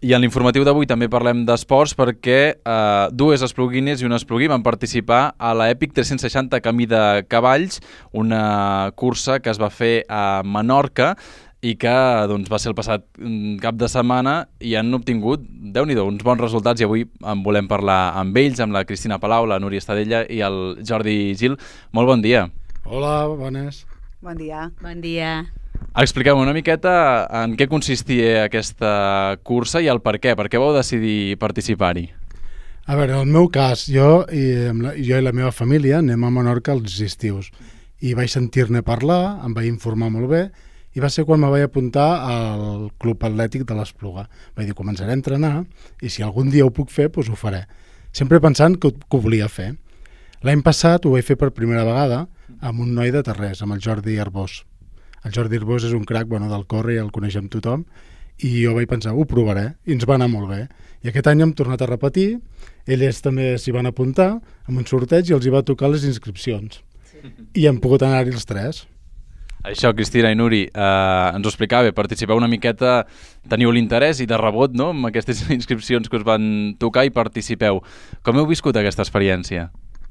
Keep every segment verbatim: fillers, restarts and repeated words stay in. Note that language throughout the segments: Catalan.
I en l'informatiu d'avui també parlem d'esports perquè eh, dues espluguines i un esplugui van participar a la Epic tres-cents seixanta Camí de Cavalls, una cursa que es va fer a Menorca i que doncs, va ser el passat cap de setmana i han obtingut, déu-n'hi-do, uns bons resultats i avui en volem parlar amb ells, amb la Cristina Palau, la Núria Estadella i el Jordi Gil. Molt bon dia. Hola, bones. Bon dia. Bon dia. Expliqueu una miqueta en què consistia aquesta cursa i el per què. Per què vau decidir participar-hi? A veure, en el meu cas, jo i, la, jo i la meva família anem a Menorca els estius i vaig sentir-ne parlar, em vaig informar molt bé i va ser quan me vaig apuntar al Club Atlètic de l'Espluga. Vaig dir, començaré a entrenar i si algun dia ho puc fer, doncs ho faré. Sempre pensant que, que ho volia fer. L'any passat ho vaig fer per primera vegada amb un noi de Tarrés, amb el Jordi Arbós. El Jordi Arbós és un crac, bueno, del córrer, el coneixem tothom, i jo vaig pensar, ho provaré, i ens va anar molt bé. I aquest any hem tornat a repetir, ells també s'hi van apuntar amb un sorteig i els hi va tocar les inscripcions. Sí. I hem pogut anar-hi els tres. Això, Cristina i Nuri, eh, ens ho explicava bé, participeu una miqueta, teniu l'interès i de rebot, no?, amb aquestes inscripcions que us van tocar i participeu. Com heu viscut aquesta experiència?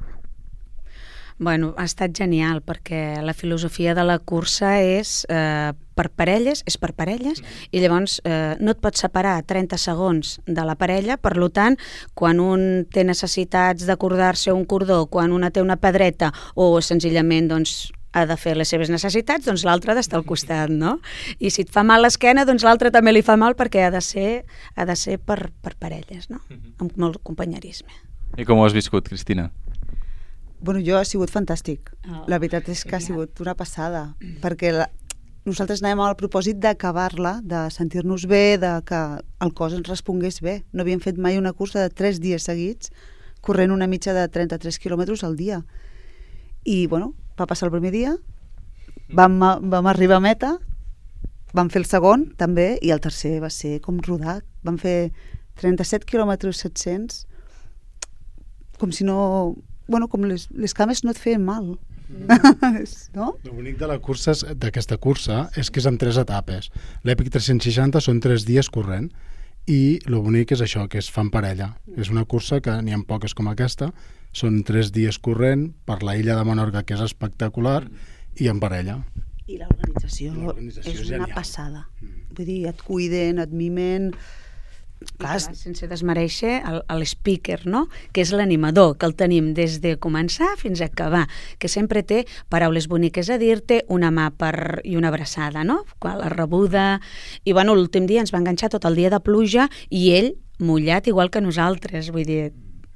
Bueno, ha estat genial perquè la filosofia de la cursa és eh, per parelles, és per parelles i llavors eh, no et pots separar trenta segons de la parella, per tant, quan un té necessitats d'acordar-se un cordó, quan una té una pedreta o senzillament doncs, ha de fer les seves necessitats, doncs l'altre ha d'estar al costat, no? I si et fa mal l'esquena, doncs l'altre també li fa mal perquè ha de ser, ha de ser per, per parelles, no? Amb molt companyerisme. I com ho has viscut, Cristina? Bueno, jo ha sigut fantàstic. Oh, la veritat és que ha sigut una passada, perquè la, nosaltres anàvem al propòsit d'acabar-la, de sentir-nos bé, de que el cos ens respongués bé. No havíem fet mai una cursa de tres dies seguits, corrent una mitja de trenta-tres quilòmetres al dia. I, bueno, va passar el primer dia, vam, vam arribar a meta, vam fer el segon, també, i el tercer va ser com rodat. Vam fer trenta-set quilòmetres set-cents, com si no... Bueno, com les, les cames no et feien mal. Mm. No? El bonic de la cursa, d'aquesta cursa, és que és en tres etapes. L'Epic tres-cents seixanta són tres dies corrent i el bonic és això, que es fan parella. És una cursa que n'hi ha poques com aquesta, són tres dies corrent per la illa de Menorca, que és espectacular, i en parella. I l'organització és una genial. Passada. Vull dir, et cuiden, et mimen... Clar, clar, sense desmereixer l'espeaker, no? Que és l'animador, que el tenim des de començar fins a acabar, que sempre té paraules boniques a dir-te, una mà per... i una abraçada, no? La rebuda... I bueno, l'últim dia ens va enganxar tot el dia de pluja i ell mullat igual que nosaltres, vull dir,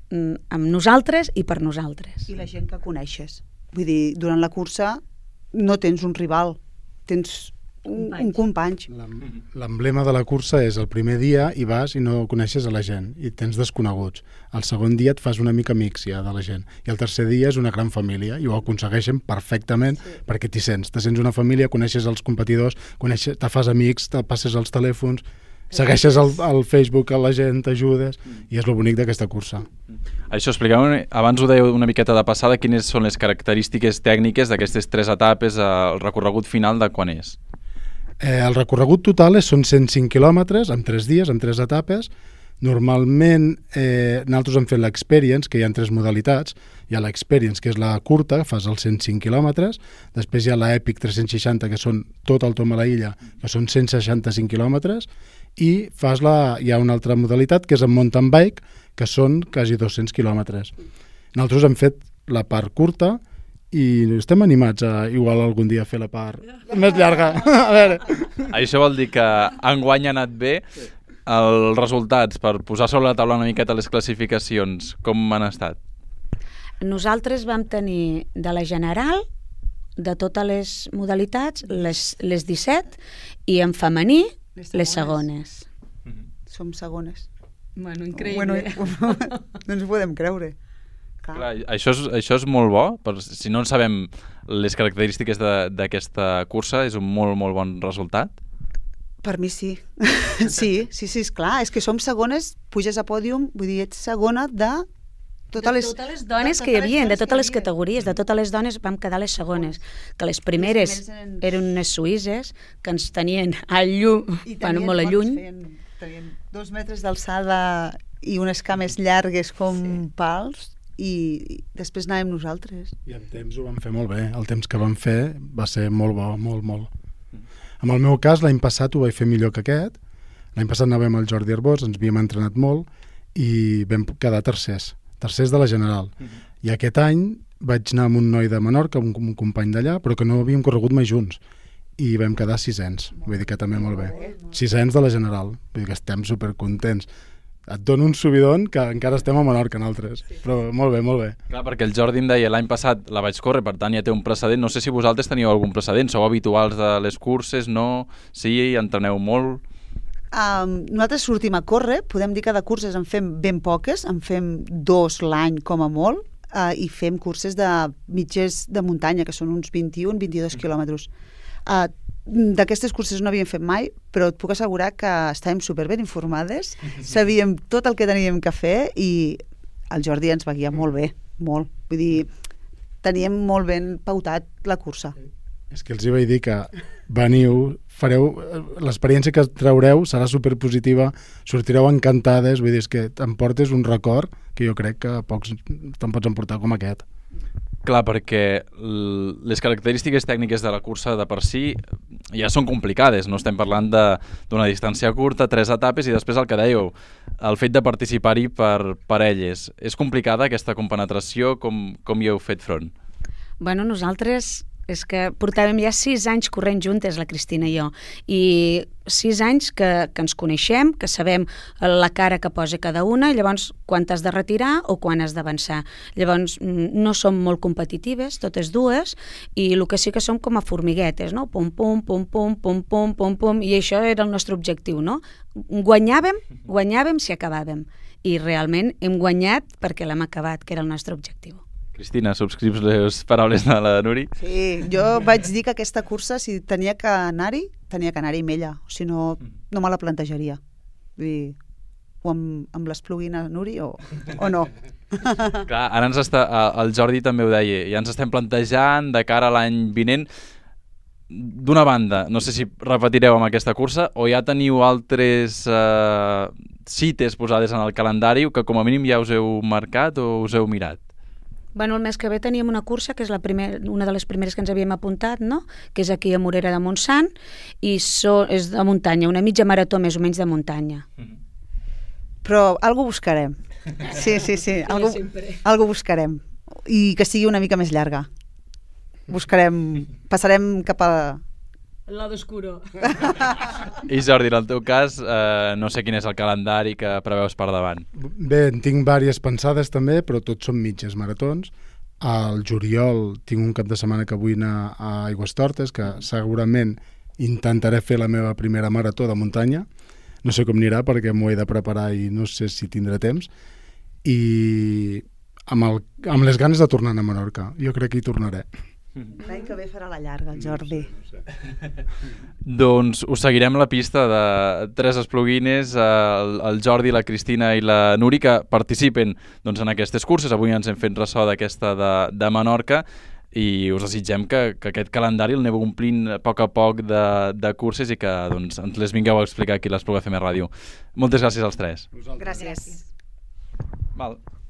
amb nosaltres i per nosaltres. I la gent que coneixes. Vull dir, durant la cursa no tens un rival, tens... un, un company. L'emblema de la cursa és el primer dia i vas i no coneixes a la gent i tens desconeguts. El segon dia et fas una mica mixia de la gent i el tercer dia és una gran família i ho aconsegueixen perfectament, sí. Perquè t'hi sents. Te sents una família, coneixes els competidors, coneixes, te fas amics, te passes els telèfons, segueixes el, el Facebook a la gent, t'ajudes i és el bonic d'aquesta cursa. Això, expliqueu, abans ho dèieu una miqueta de passada, quines són les característiques tècniques d'aquestes tres etapes, el recorregut final de quan és? Eh, el recorregut total és, són cent cinc quilòmetres, en tres dies, en tres etapes. Normalment eh, nosaltres hem fet l'Experience, que hi ha tres modalitats. Hi ha l'Experience, que és la curta, fas els cent cinc quilòmetres. Després hi ha l'Epic tres-cents seixanta, que són tot el tom a la illa, que són cent seixanta-cinc quilòmetres. I fas la, hi ha una altra modalitat, que és en mountain bike, que són quasi dos-cents quilòmetres. Nosaltres hem fet la part curta, i estem animats a igual algun dia fer la part més llarga. A veure. Això vol dir que enguany ha anat bé. Els resultats, per posar sobre la taula una miqueta les classificacions, com han estat? Nosaltres vam tenir de la general, de totes les modalitats, les, les disset, i en femení, les segones. Les segones. Mm-hmm. Som segones. Bueno, increïble. Bueno, no ens ho podem creure. Clar, això, és, això és molt bo, per, si no en sabem les característiques d'aquesta cursa, és un molt, molt bon resultat. Per mi sí. Sí, sí, sí, és clar. És que som segones, puges a pòdium, vull dir, ets segona de totes les, de totes les dones que hi havia, de totes les categories, de totes les dones vam quedar les segones, que les primeres eren unes suïsses que ens tenien a llum, bueno, molt a lluny. Tenien dos metres d'alçada i unes cames llargues com sí. pals, i després anàvem nosaltres. I en temps ho vam fer molt bé. El temps que vam fer va ser molt bo, molt, molt. En el meu cas, l'any passat ho vaig fer millor que aquest. L'any passat anàvem al Jordi Arbós, ens havíem entrenat molt i vam quedar tercers, tercers de la general. Uh-huh. I aquest any vaig anar amb un noi de Menorca, un, un company d'allà, però que no havíem corregut mai junts. I vam quedar sisens, vull dir que també molt bé. Sisens de la general, vull dir que estem supercontents. Et dono un subidon que encara estem a Menorca nosaltres, però molt bé, molt bé. Clar, perquè el Jordi em deia l'any passat la vaig córrer, per tant ja té un precedent. No sé si vosaltres teniu algun precedent, sou habituals de les curses, no? Sí, entreneu molt? Um, nosaltres sortim a córrer, podem dir que de curses en fem ben poques, en fem dos l'any com a molt, uh, i fem curses de mitges de muntanya, que són uns vint-i-un a vint-i-dos quilòmetres. Uh, D'aquestes curses no havíem fet mai, però et puc assegurar que estàvem superben informades, sabíem tot el que teníem que fer i el Jordi ens va guiar molt bé, molt. Vull dir, teníem molt ben pautat la cursa. És que els hi vaig dir que veniu, fareu, l'experiència que traureu serà superpositiva, sortireu encantades, vull dir, és que t'emportes un record que jo crec que pocs te'n pots emportar com aquest. Clar, perquè les característiques tècniques de la cursa de per si ja són complicades, no estem parlant d'una distància curta, tres etapes, i després el que dèieu, el fet de participar-hi per parelles. És complicada aquesta compenetració? Com, com hi heu fet front? Bueno, nosaltres és que portàvem ja sis anys corrent juntes, la Cristina i jo, i sis anys que, que ens coneixem, que sabem la cara que posa cada una, llavors quan t'has de retirar o quan has d'avançar. Llavors no som molt competitives, totes dues, i el que sí que som com a formiguetes, no? Pum, pum, pum, pum, pum, pum, pum, pum, i això era el nostre objectiu, no? Guanyàvem, guanyàvem si acabàvem, i realment hem guanyat perquè l'hem acabat, que era el nostre objectiu. Cristina, subscrius les paraules de la Nuri? Sí, jo vaig dir que aquesta cursa, si tenia que anar-hi, tenia que anar-hi amb ella, o si no, no me la plantejaria. Vull dir, o amb, amb l'espluguina Nuri o, o no. Clar, ara ens està, el Jordi també ho deia, ja ens estem plantejant de cara a l'any vinent. D'una banda, no sé si repetireu amb aquesta cursa o ja teniu altres eh, cites posades en el calendari que com a mínim ja us heu marcat o us heu mirat. Bueno, el mes que ve teníem una cursa, que és la primer, una de les primeres que ens havíem apuntat, no? Que és aquí a Morera de Montsant, i so, és de muntanya, una mitja marató més o menys de muntanya. Però algo buscarem. Sí, sí, sí, algo, algo buscarem. I que sigui una mica més llarga. Buscarem, passarem cap a... El lado oscuro. I Jordi, en el teu cas, eh, no sé quin és el calendari que preveus per davant. Bé, en tinc vàries pensades també, però tots són mitges maratons. Al juliol tinc un cap de setmana que vull anar a Aigüestortes, que segurament intentaré fer la meva primera marató de muntanya. No sé com anirà perquè m'ho he de preparar i no sé si tindré temps. I amb, el, amb les ganes de tornar a Menorca. Jo crec que hi tornaré. L'any que ve farà la llarga, el Jordi. No sé, no sé. Doncs us seguirem la pista de tres espluguines, el, el Jordi, la Cristina i la Nuri, que participen doncs, en aquestes curses. Avui ens hem fet ressò d'aquesta de, de Menorca i us desitgem que, que aquest calendari el aneu omplint a poc a poc de, de curses i que doncs, ens les vingueu a explicar aquí a l'Espluga F M Ràdio. Moltes gràcies als tres. Gràcies. Val.